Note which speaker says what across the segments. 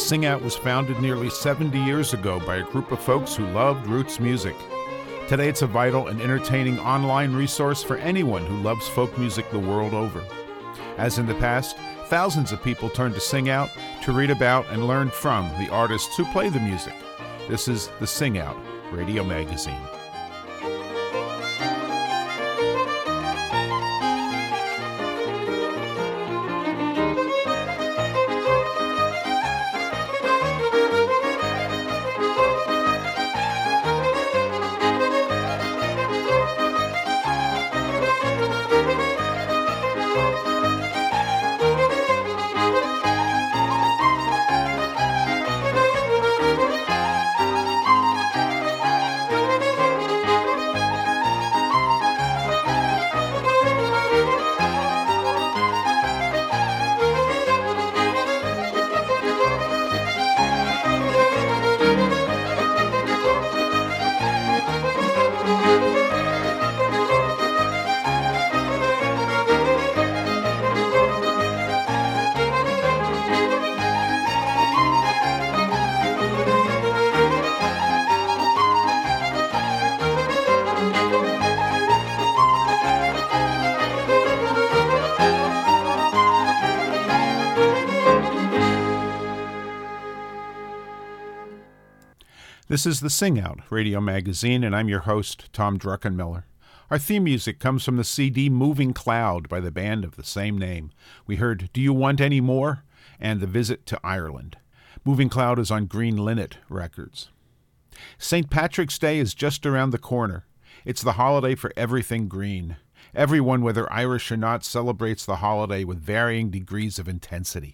Speaker 1: Sing Out was founded nearly 70 years ago by a group of folks who loved roots music. Today it's a vital and entertaining online resource for anyone who loves folk music the world over. As in the past, thousands of people turn to Sing Out to read about and learn from the artists who play the music. This is the Sing Out Radio Magazine. This is the Sing Out Radio Magazine, and I'm your host, Tom Druckenmiller. Our theme music comes from the CD Moving Cloud by the band of the same name. We heard Do You Want Any More? And The Visit to Ireland. Moving Cloud is on Green Linnet Records. St. Patrick's Day is just around the corner. It's the holiday for everything green. Everyone, whether Irish or not, celebrates the holiday with varying degrees of intensity.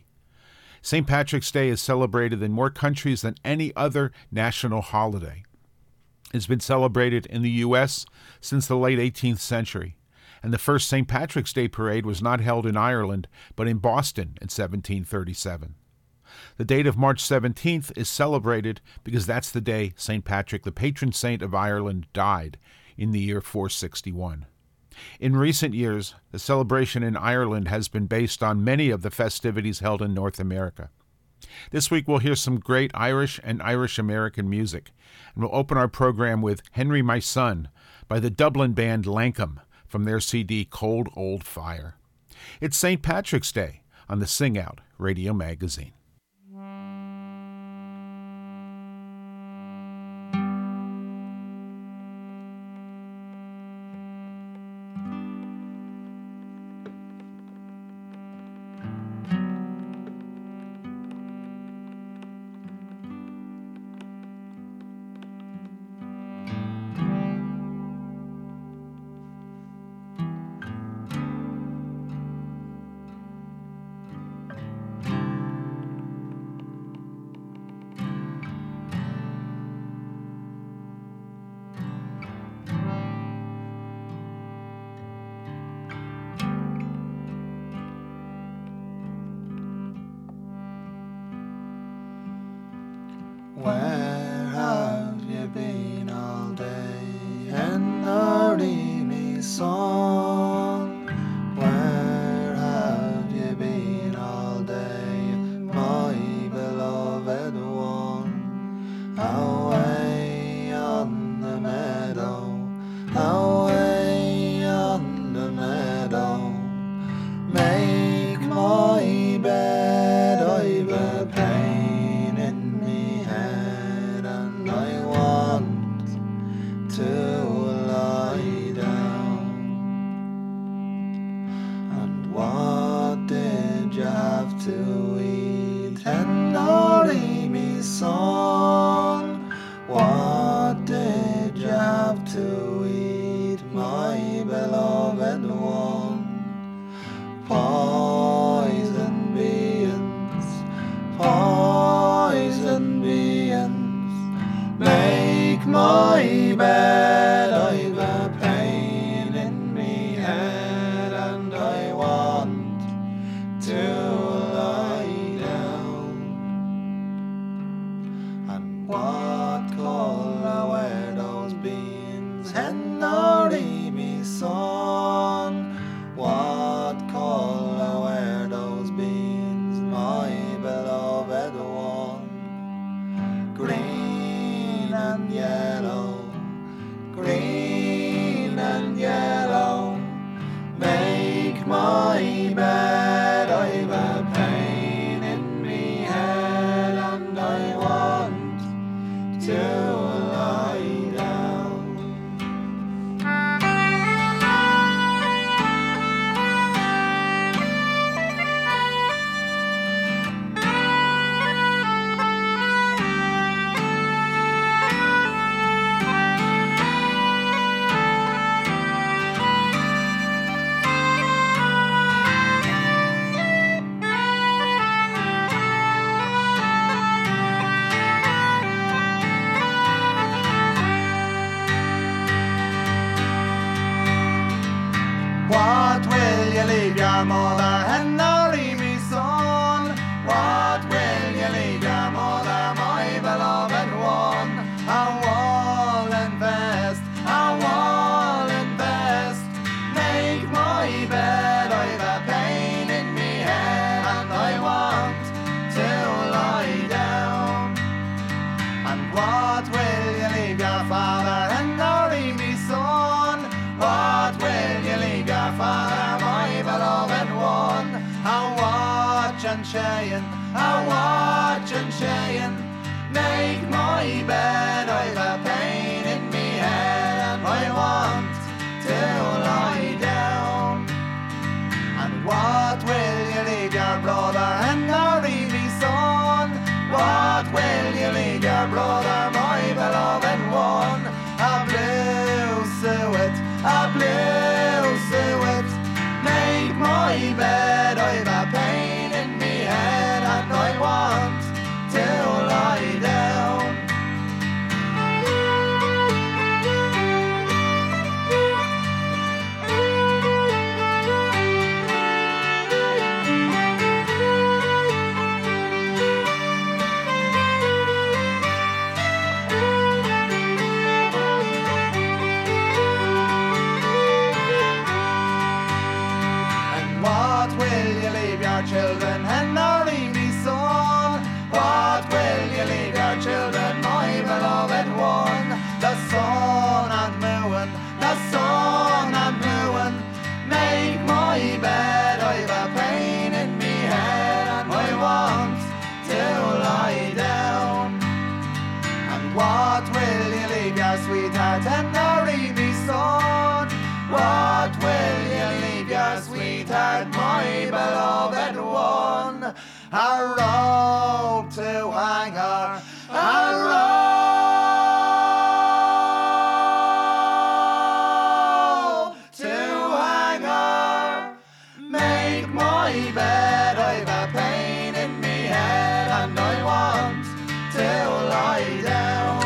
Speaker 1: St. Patrick's Day is celebrated in more countries than any other national holiday. It's been celebrated in the U.S. since the late 18th century, and the first St. Patrick's Day parade was not held in Ireland, but in Boston in 1737. The date of March 17th is celebrated because that's the day St. Patrick, the patron saint of Ireland, died in the year 461. In recent years, the celebration in Ireland has been based on many of the festivities held in North America. This week we'll hear some great Irish and Irish-American music, and we'll open our program with Henry My Son by the Dublin band Lankum from their CD Cold Old Fire. It's St. Patrick's Day on the Sing Out Radio Magazine.
Speaker 2: Where have you been all day, Henry, me son? Where have you been all day, my beloved one? Away on the meadow, away on the meadow. Make my bed, I've a pain in me head, and I want to lie down. And what did you have to eat, Henry, me son? What did you have to eat, my beloved one? Poison beans, poison beans. Make my bed, I've a pain in me head, and I want to lie down. And what colour were those beans, Henry, me son? will you leave your mother and marry me, son? What will you leave your mother, my beloved one? A wall and vest, a wall and vest. Make my bed, I've a pain in me head, and I want to lie down. And what will you leave your father and marry me, son? What will you leave your father, my beloved one? A watch and chain, a watch and chain. Make my bed, I've a pain in me head, and I want to lie down. And what will you leave your brother and marry me, son? What will you leave your brother, my beloved one? A blue suet, a blue suet. Make my bed, I've a pain in me head, and I want to lie down. What will you leave your children and marry me, son? What will you leave your children, my beloved one? The sun and moon, the sun and moon. Make my bed, I've a pain in me head, and I want to lie down. And what will you leave your sweetheart and marry me, son? What will you leave your sweetheart, my beloved one? A robe to hang her, a robe to hang her. Make my bed, I've a pain in me head, and I want to lie down.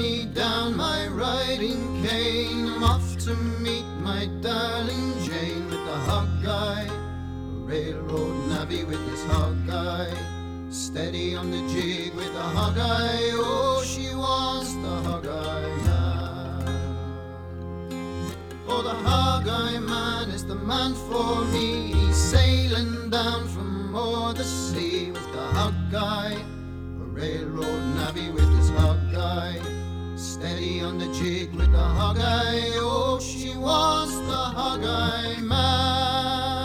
Speaker 3: me down my riding cane. I'm off to meet my darling Jane with the hog guy, a railroad navvy with his hog guy. Steady on the jig with the hog eye, oh, she wants the hog eye man. Oh, the hog eye man is the man for me. He's sailing down from o'er the sea with the hog guy, a railroad navvy with his hog guy. Steady on the jig with the hog eye, oh, she wants the hog eye man.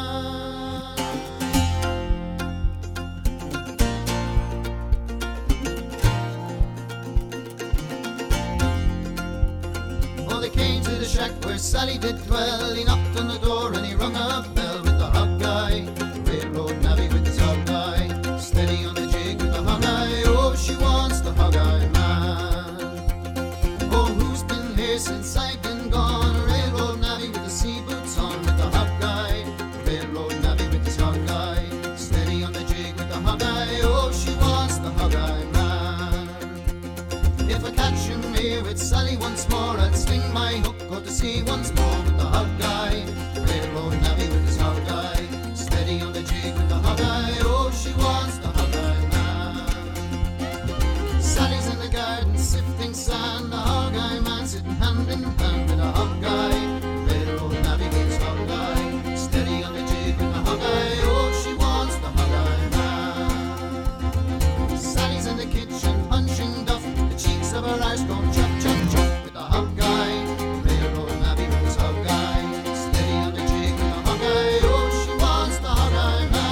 Speaker 3: Shack where Sally did dwell. He knocked on the door and he rung a bell with the hog guy, the railroad navvy with his hog guy. Steady on the jig with the hog eye, oh, she wants the hog eye man. Oh, who's been here since I've been gone? A railroad navvy with the sea boots on with the hog guy, the railroad navvy with his hog guy. Steady on the jig with the hog eye, oh, she wants the hog eye man. If I catch him here with Sally once more, I'd sling my hook, go to sea once more with the hog guy, railroad navvy with his hog guy. Steady on the jig with the hog eye, oh, she wants the hog eye man. Sally's in the garden sifting sand, the hog eye man sitting hand in hand with the hog guy, railroad navvy with his hog guy. Steady on the jig with the hog eye, oh, she wants the hog eye man. Sally's in the kitchen punching duff, the cheeks of her eyes going chop, chop, chop with the hog guy, railroad navvy with his hog guy. Steady on the jig with the hog eye, oh, she wants the hog eye man.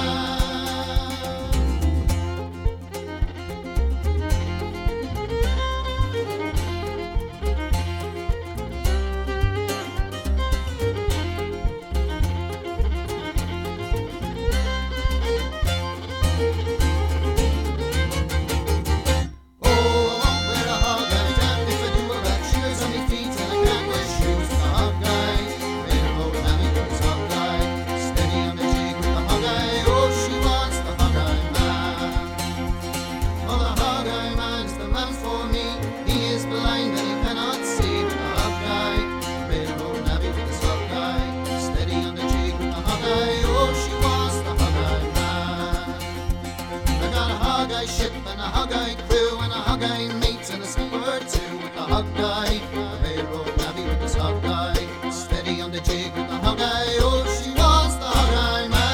Speaker 3: Oh, I won't wear a hog eye, damned if I do. I got shears on me feet and I can't wear shoes. The hog guy, railroad navvy with his hog guy. Steady on the jig with the hog eye, oh, she wants the hog eye man. Oh, the hog eye man's the man for me. He is blind and he cannot see with the hog guy, railroad navvy with his hog guy. Steady on the jig with the hog eye, oh, she wants the hog eye man. I got a hog eye ship and a hog eye crew and a hog eye mate and a skipper too with the hog guy, the railroad navvy with his hog guy. Steady on the jig with the hog eye, oh, she wants the hog eye man.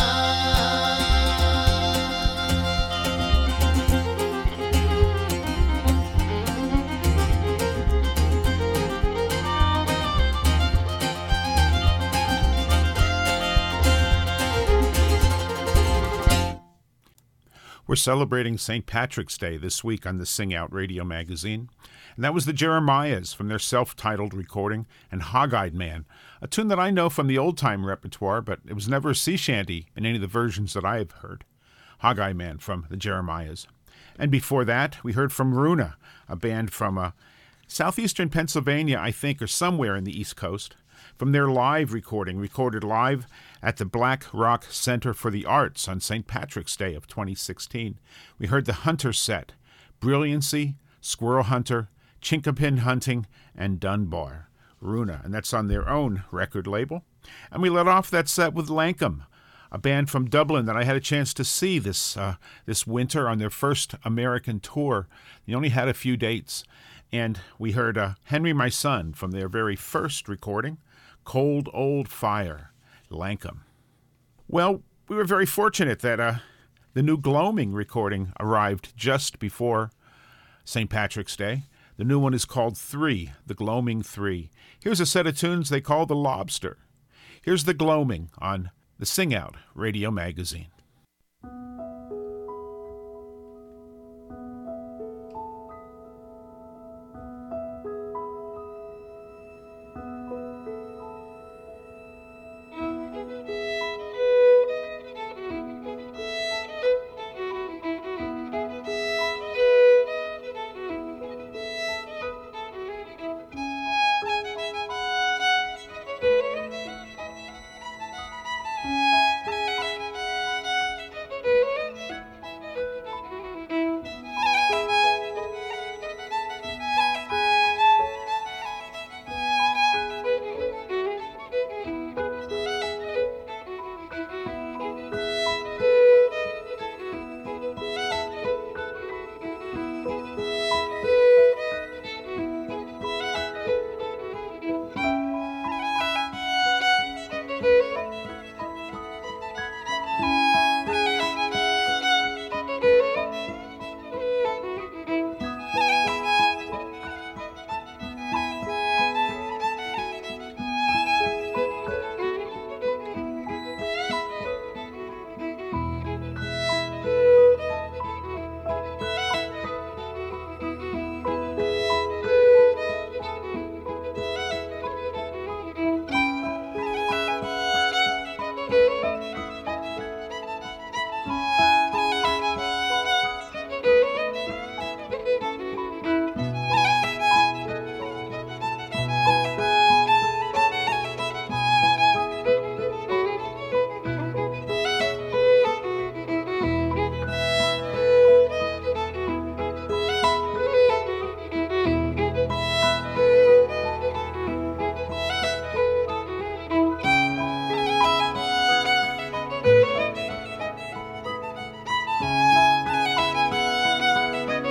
Speaker 1: We're celebrating St. Patrick's Day this week on the Sing Out Radio magazine. And that was the Jeremiahs from their self-titled recording and Hog-Eyed Man, a tune that I know from the old-time repertoire, but it was never a sea shanty in any of the versions that I have heard. Hog-Eyed Man from the Jeremiahs. And before that, we heard from Runa, a band from southeastern Pennsylvania, I think, or somewhere in the East Coast, from their live recording, recorded live at the Black Rock Center for the Arts on St. Patrick's Day of 2016. We heard the Hunter set, Brilliancy, Squirrel Hunter, Chinkapin Hunting, and Dunbar. Runa, and that's on their own record label. And we let off that set with Lankum, a band from Dublin that I had a chance to see this winter on their first American tour. They only had a few dates. And we heard Henry My Son from their very first recording, Cold Old Fire, Lankum. Well, we were very fortunate that the new Gloaming recording arrived just before St. Patrick's Day. The new one is called 3, the Gloaming 3. Here's a set of tunes they call The Lobster. Here's the Gloaming on the Sing Out Radio magazine.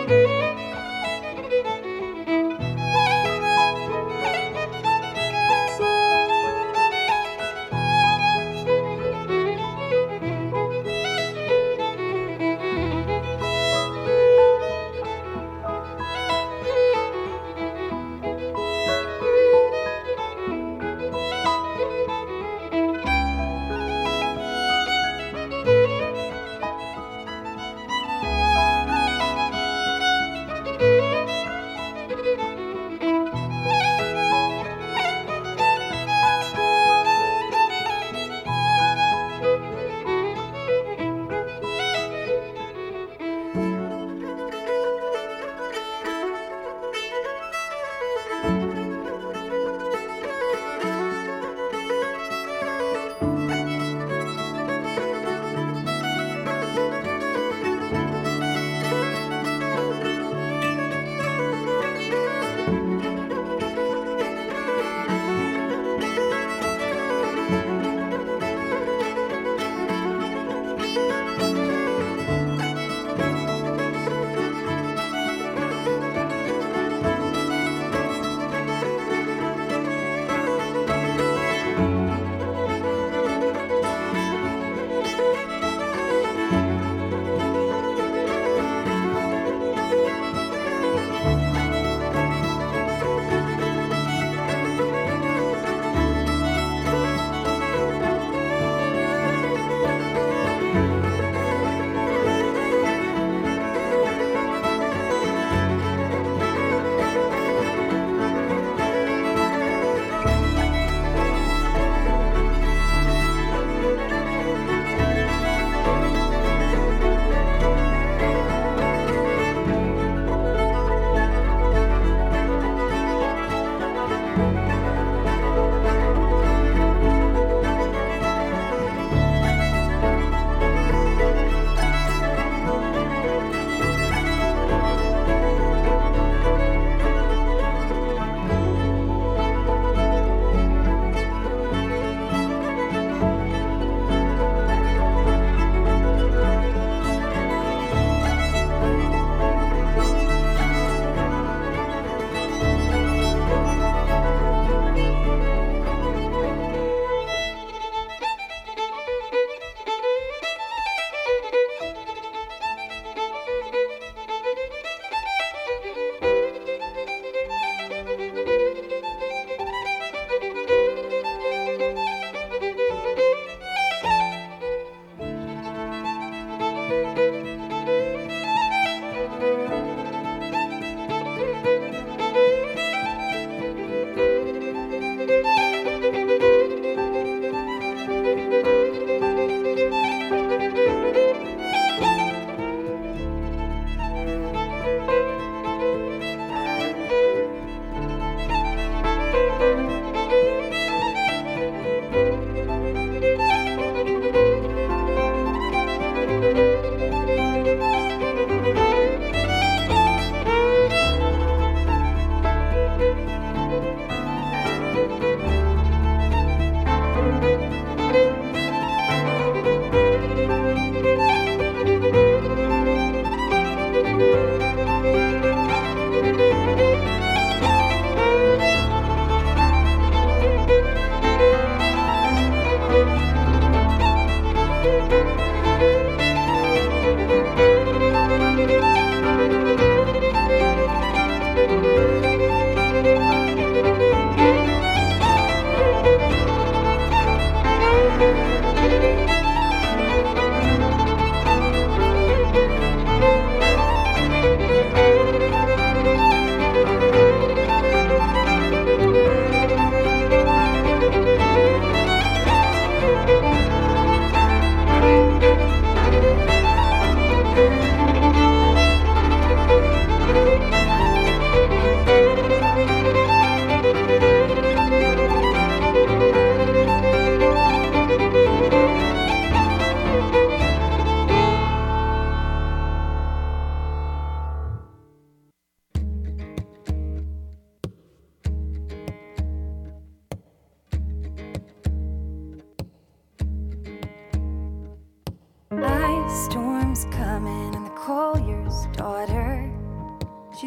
Speaker 4: Storm's coming and the collier's daughter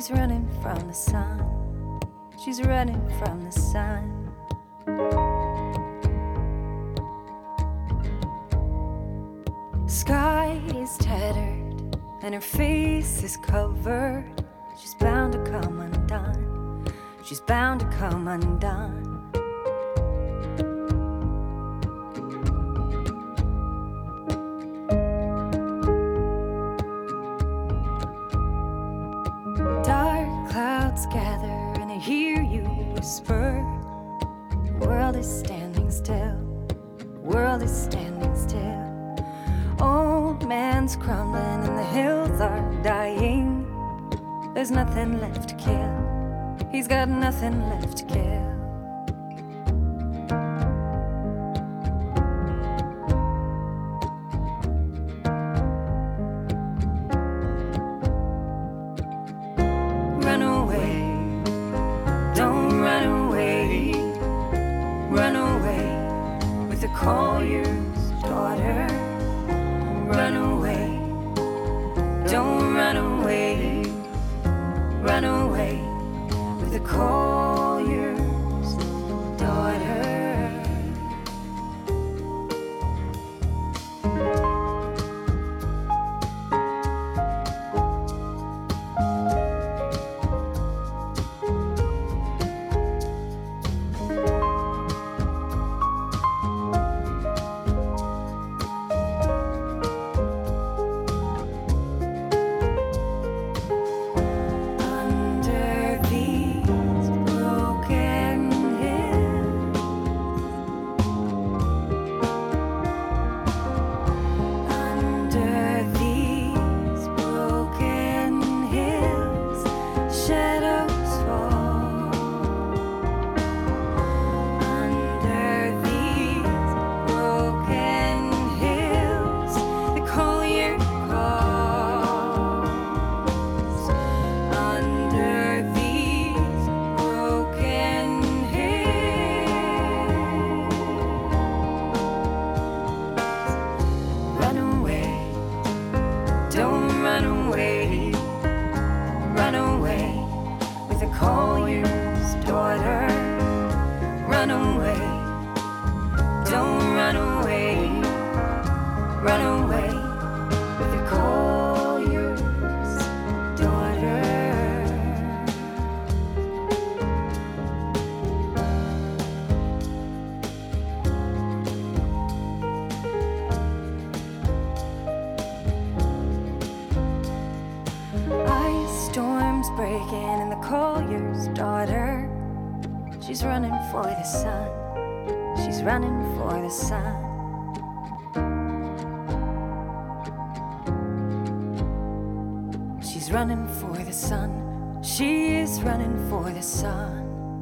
Speaker 4: She's running from the sun. She's running from the sun. Sky is tattered and her face is covered. She's bound to come undone. She's bound to come undone. Dark clouds gather and I hear you whisper. The world is standing still. The world is standing still. Old man's crumbling and the hills are dying. There's nothing left to kill. He's got nothing left to kill. Run away, don't run away. Run away with the collier's daughter. Run away, don't run away. Run away with the collier's daughter. She's running for the sun. She's running for the sun. She's running for the sun. She is running for the sun.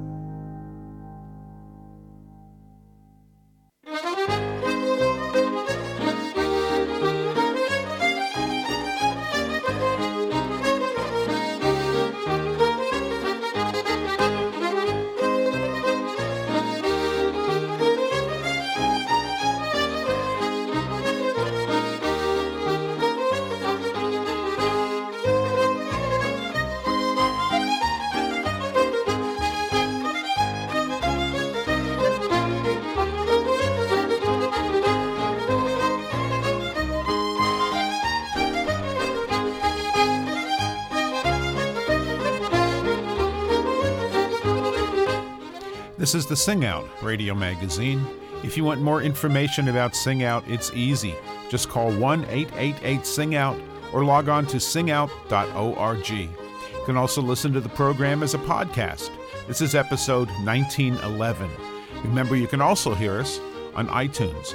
Speaker 1: This is the Sing Out radio magazine. If you want more information about Sing Out, it's easy. Just call 1-888-SING-OUT or log on to singout.org. You can also listen to the program as a podcast. This is episode 1911. Remember, you can also hear us on iTunes.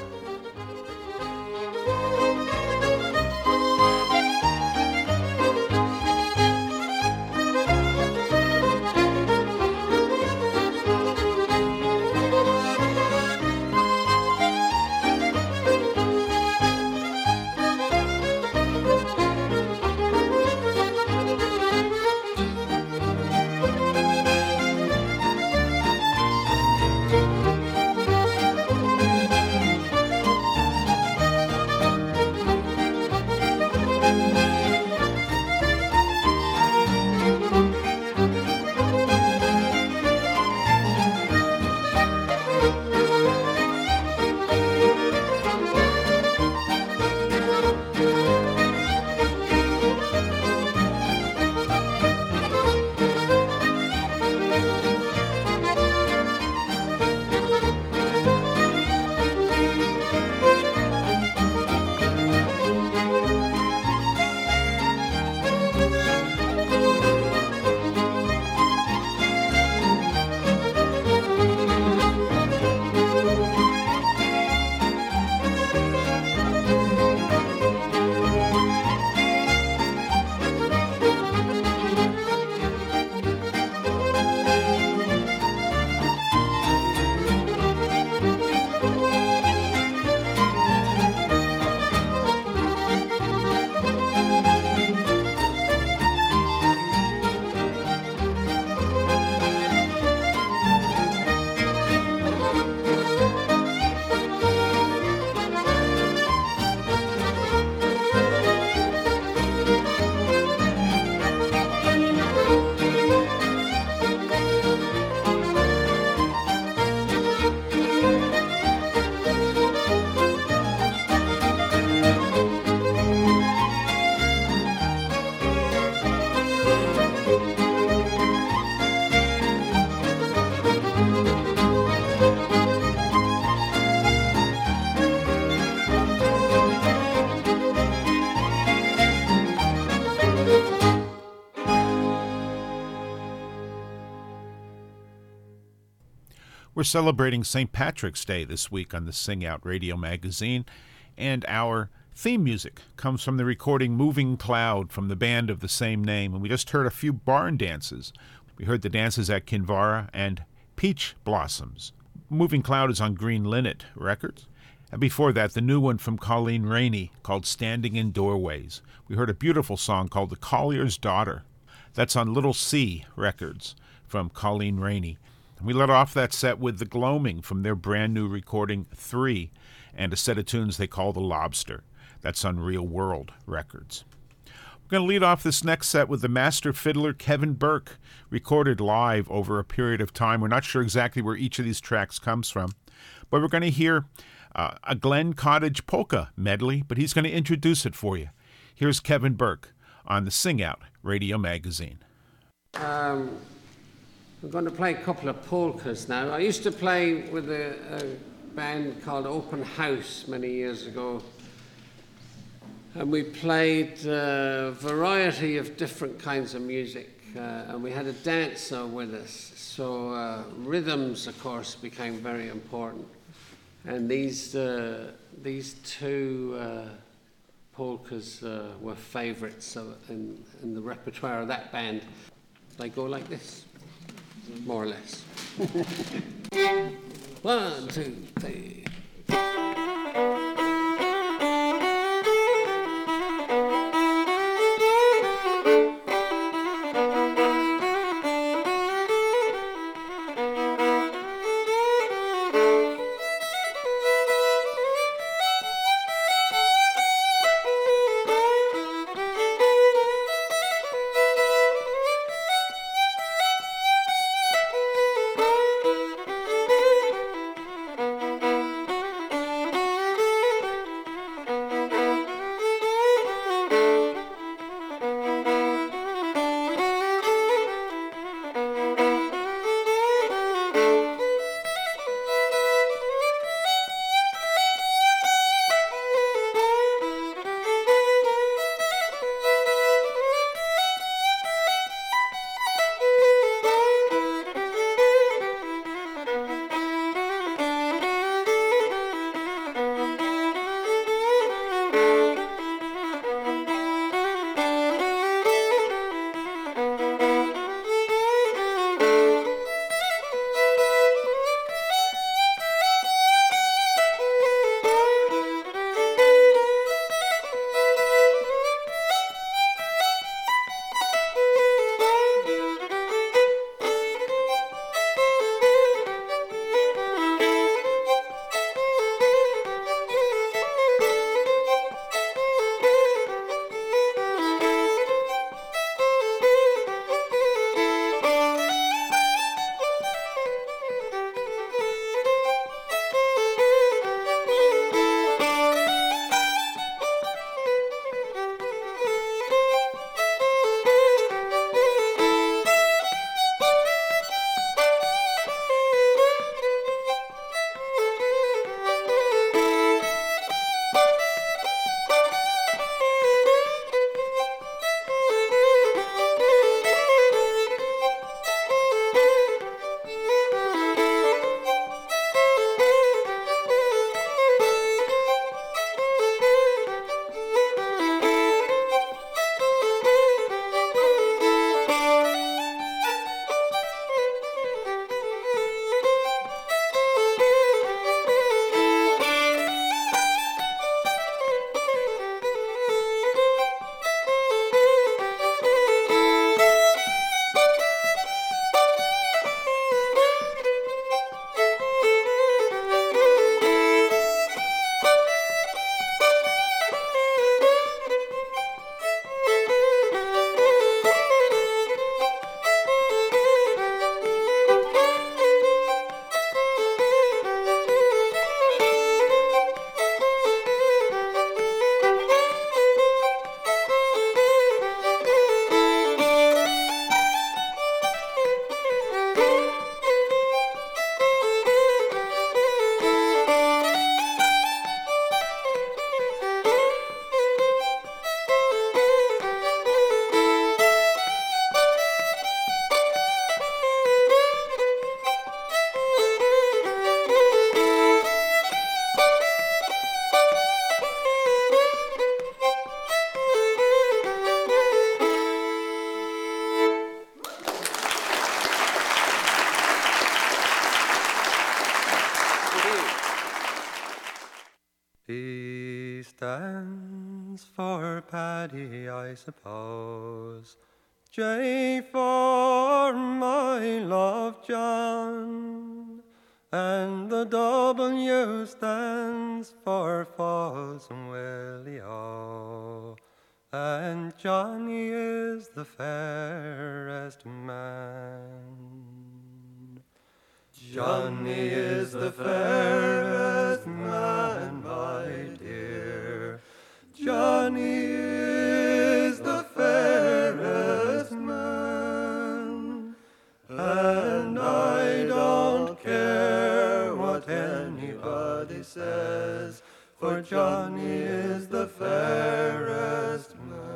Speaker 1: We're celebrating St. Patrick's Day this week on the Sing Out Radio Magazine, and our theme music comes from the recording Moving Cloud from the band of the same name, and we just heard a few barn dances. We heard the dances at Kinvara and Peach Blossoms. Moving Cloud is on Green Linnet Records. And before that, the new one from Colleen Rainey called Standing in Doorways. We heard a beautiful song called The Collier's Daughter. That's on Little C Records from Colleen Rainey. We let off that set with The Gloaming from their brand new recording 3 and a set of tunes they call The Lobster. That's on Real World Records. We're going to lead off this next set with the master fiddler Kevin Burke, recorded live over a period of time. We're not sure exactly where each of these tracks comes from, but we're going to hear a Glen Cottage polka medley, but he's going to introduce it for you. Here's Kevin Burke on the Sing Out Radio Magazine.
Speaker 5: I'm going to play a couple of polkas now. I used to play with a band called Open House many years ago, and we played a variety of different kinds of music, and we had a dancer with us. So rhythms, of course, became very important. And these two polkas were favourites in the repertoire of that band. They go like this, more or less. 1, 2, 3.
Speaker 6: I suppose. J for my love, John, and the W stands for Falls Willie-O, and Johnny is the fairest man. Johnny is the fairest man, my dear. Johnny is the fairest man, and I don't care what anybody says, for Johnny is the fairest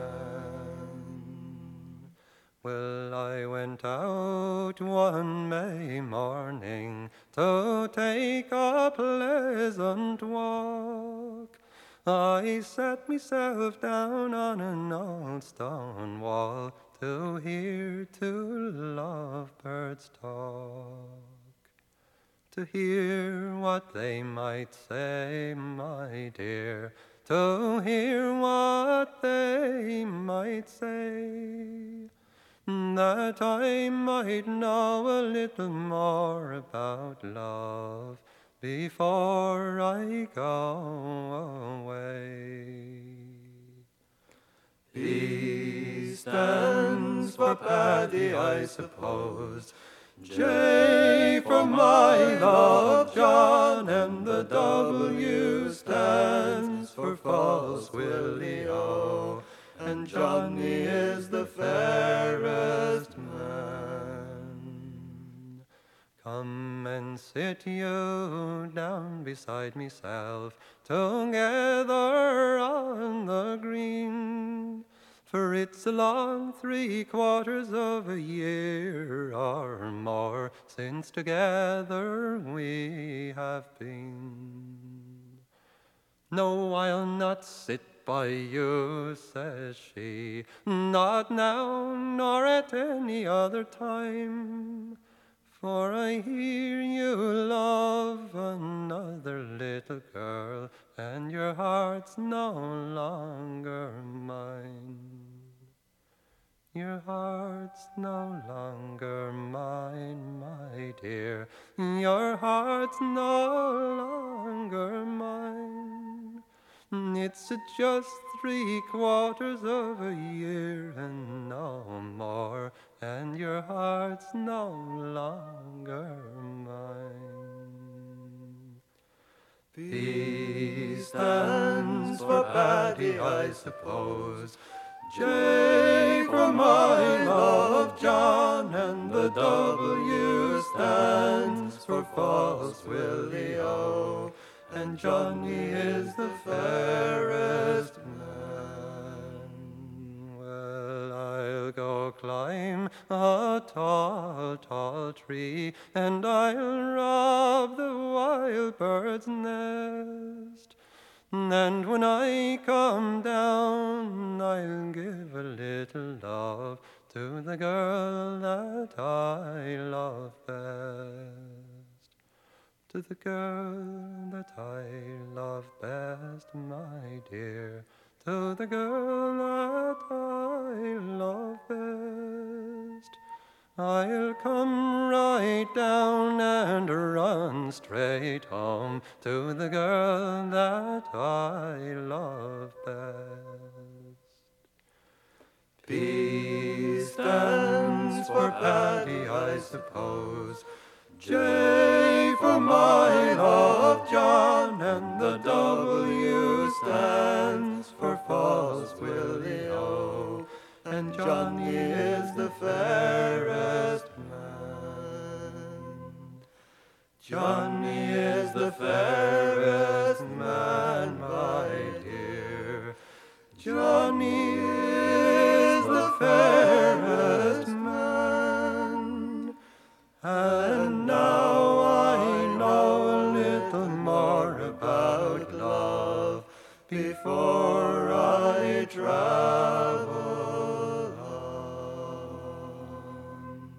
Speaker 6: man. Well, I went out one May morning to take a pleasant walk. I sat myself down on an old stone wall to hear two lovebirds talk, to hear what they might say, my dear, to hear what they might say, that I might know a little more about love before I go away. P stands for Paddy, I suppose. J for my love, John, and the W stands for False Willie-O, and Johnny is the fairest man. Come and sit you down beside myself, together on the green, for it's a long 3/4 of a year or more since together we have been. No, I'll not sit by you, says she, not now nor at any other time, for I hear you love another little girl, and your heart's no longer mine. Your heart's no longer mine, my dear. Your heart's no longer mine. It's just 3/4 of a year and no more, and your heart's no longer mine. P stands for Paddy, I suppose. J for my love, John, and the W stands for False Willie-O, and Johnny is the fairest man. Well, I'll go climb a tall, tall tree, and I'll rob the wild bird's nest. And when I come down, I'll give a little love to the girl that I love best. To the girl that I love best, my dear. To the girl that I love best. I'll come right down and run straight home to the girl that I love best. P stands for Paddy, I suppose. J for my love, John, and the W stands for False Willie-O, and Johnny is the fairest man. Johnny is the fairest man, my dear. Johnny is the fairest man. And now I know a little more about love before I travel on.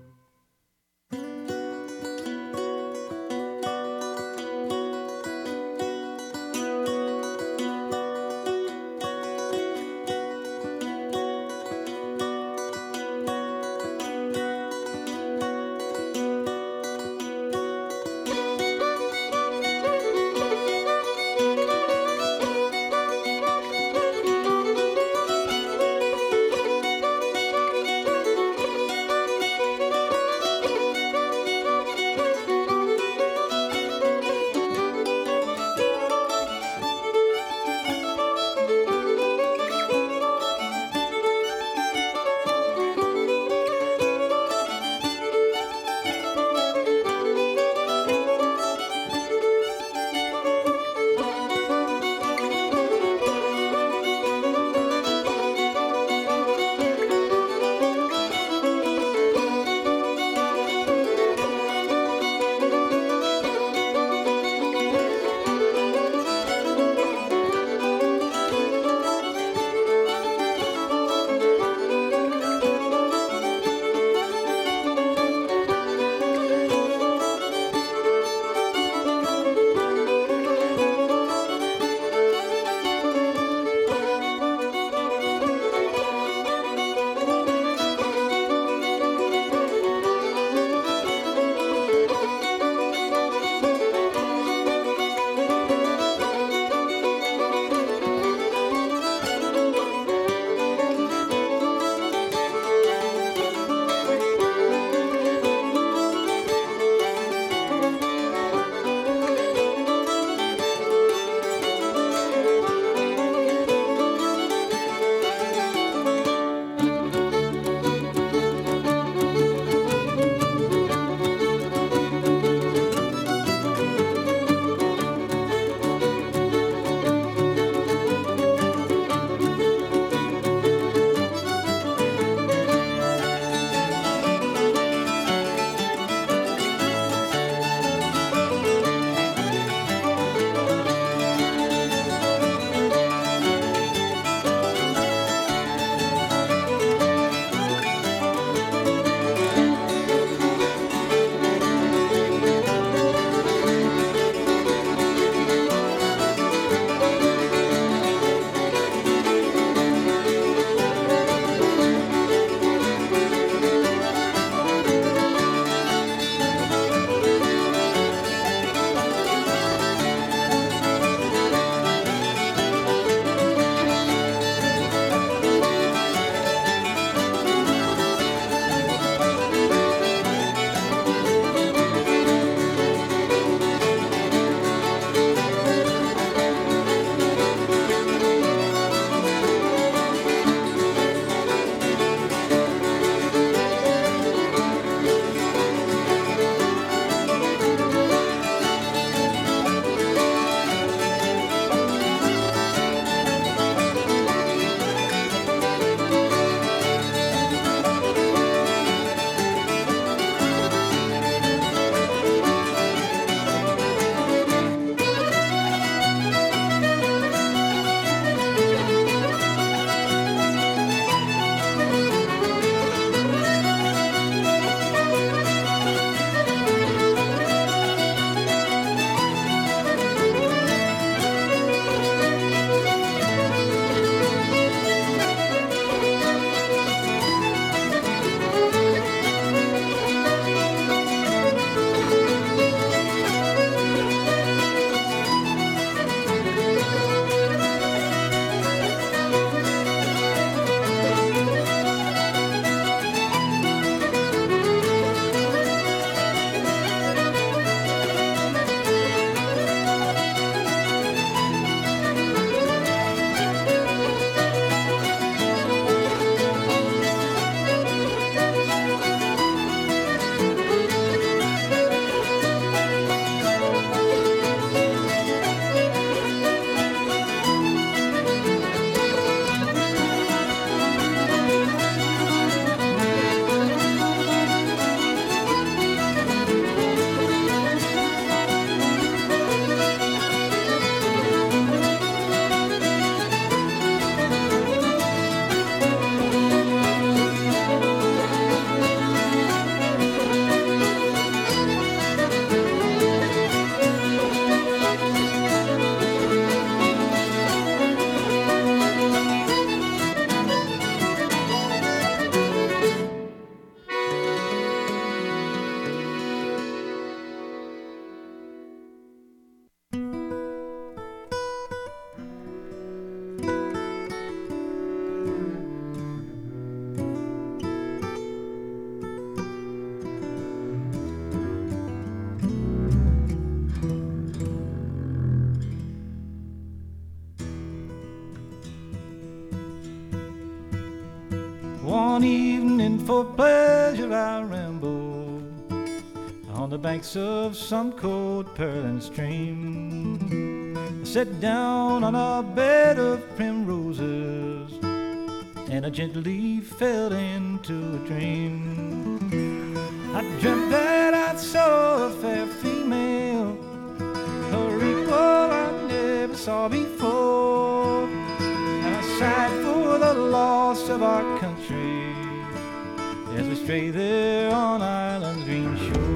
Speaker 7: evening for pleasure I ramble on the banks of some cold purling stream. I sat down on a bed of primroses and I gently fell into a dream. I dreamt that I saw a fair female, her equal I never saw before, and I sighed for the loss of our country as we stray there on Ireland's green shore.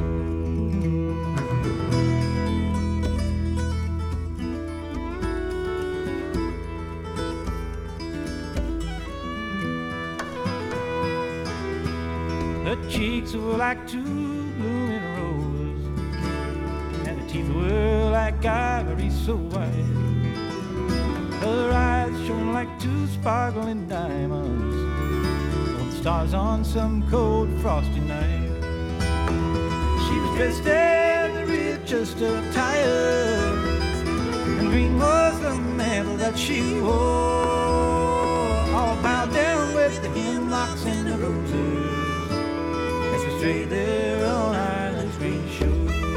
Speaker 7: Her cheeks were like two blooming roses, and her teeth were like ivory so white. Her eyes shone like two sparkling diamonds, or the stars on some cold frosty night. She was dressed in the richest attire, and green was the mantle that she wore, all bowed down with the hemlocks and the roses. Straight there on Ireland's green shore.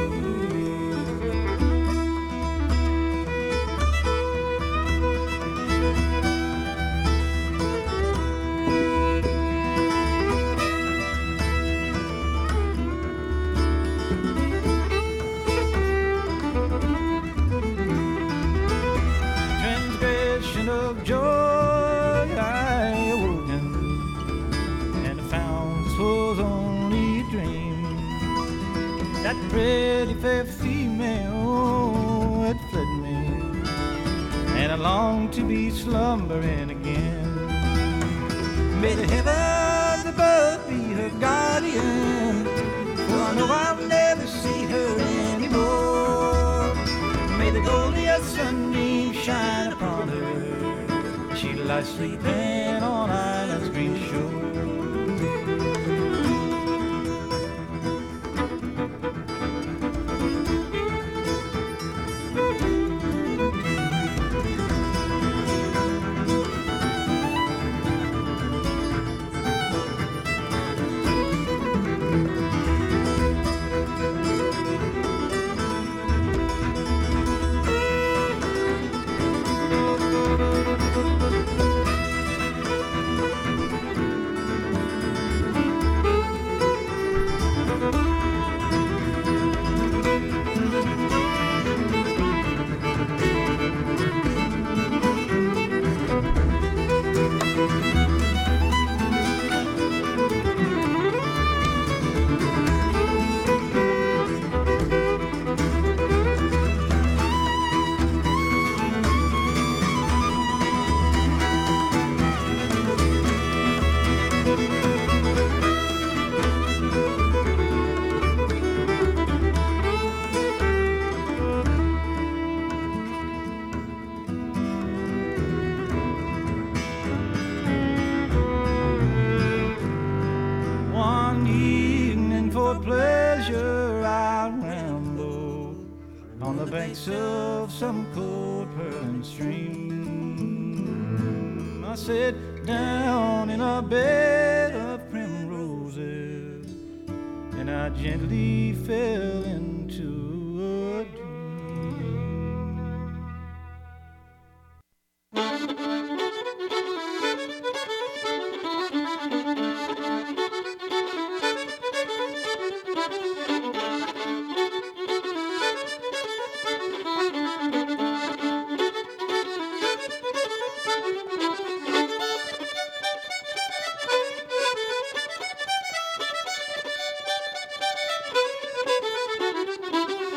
Speaker 7: Transgression of joy I awoken, and I found this was only a dream. That pretty fair female had fled me, and I longed to be slumbering again. May the heavens above be her guardian, for I know I'll never see her anymore. May the golden sunbeam shine upon her, she lies sleeping on Ireland's green shore. Pleasure I ramble on the banks of some cold purling stream. I sat down in a bed of primroses, and I gently fell into a dream.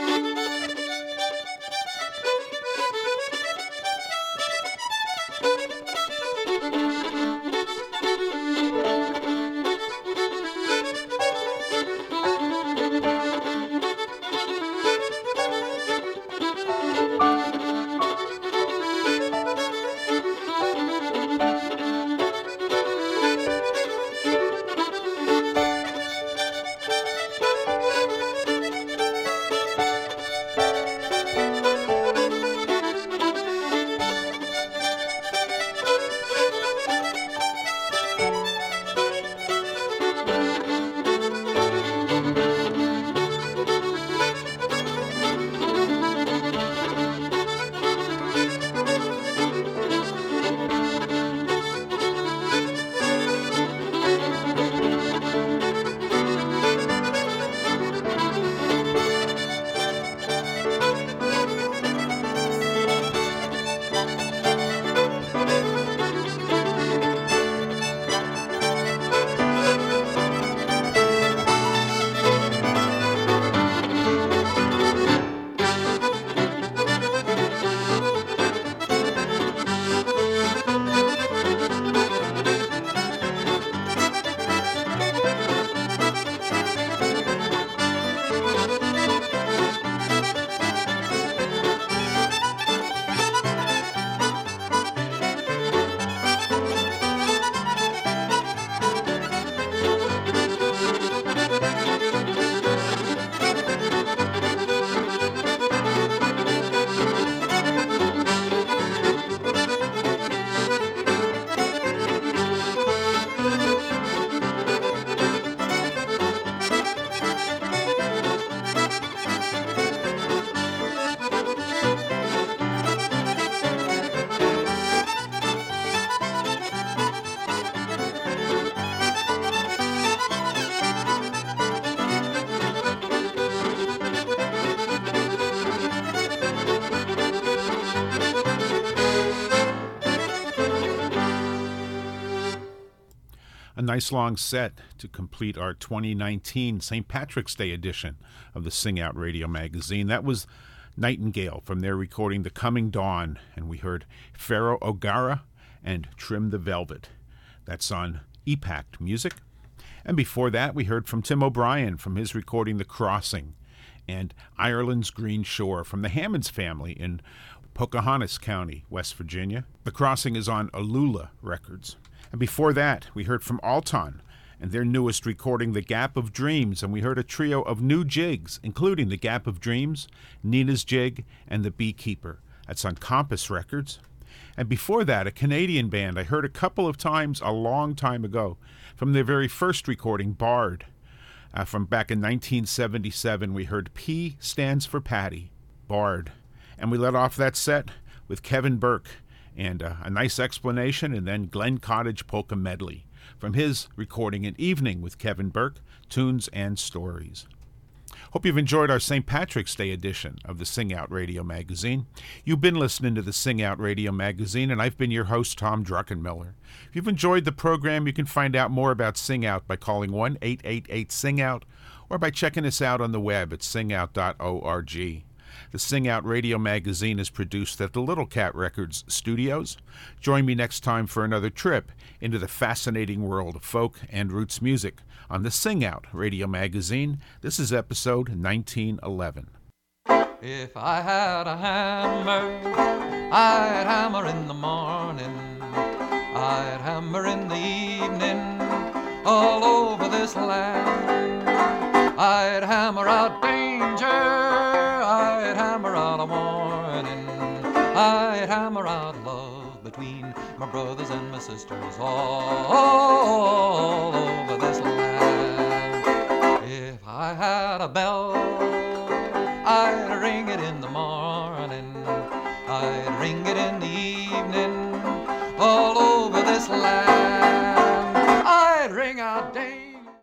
Speaker 1: nice long set to complete our 2019 St. Patrick's Day edition of the Sing Out Radio magazine. That was Nightingale from their recording The Coming Dawn, and we heard Pharaoh O'Gara and Trim the Velvet. That's on EPACT Music. And before that, we heard from Tim O'Brien from his recording The Crossing, and Ireland's Green Shore from the Hammonds family in Pocahontas County, West Virginia. The Crossing is on Alula Records. And before that, we heard from Alton and their newest recording, The Gap of Dreams, and we heard a trio of new jigs, including The Gap of Dreams, Nina's Jig, and The Beekeeper. That's on Compass Records. And before that, a Canadian band I heard a couple of times a long time ago from their very first recording, Bard. From back in 1977, we heard P stands for Patty, Bard. And we let off that set with Kevin Burke and a nice explanation, and then Glen Cottage Polka Medley from his recording An Evening with Kevin Burke, Tunes and Stories. Hope you've enjoyed our St. Patrick's Day edition of the Sing Out Radio magazine. You've been listening to the Sing Out Radio magazine, and I've been your host, Tom Druckenmiller. If you've enjoyed the program, you can find out more about Sing Out by calling 1-888-SING-OUT or by checking us out on the web at singout.org. The Sing Out Radio magazine is produced at the Little Cat Records studios. Join me next time for another trip into the fascinating world of folk and roots music on the Sing Out Radio magazine. This is episode 1911.
Speaker 8: If I had a hammer, I'd hammer in the morning, I'd hammer in the evening, all over this land. I'd hammer out danger, I'd hammer out a warning, I'd hammer out love between my brothers and my sisters all over this land. If I had a bell, I'd ring it in the morning, I'd ring it in the evening, all over this land.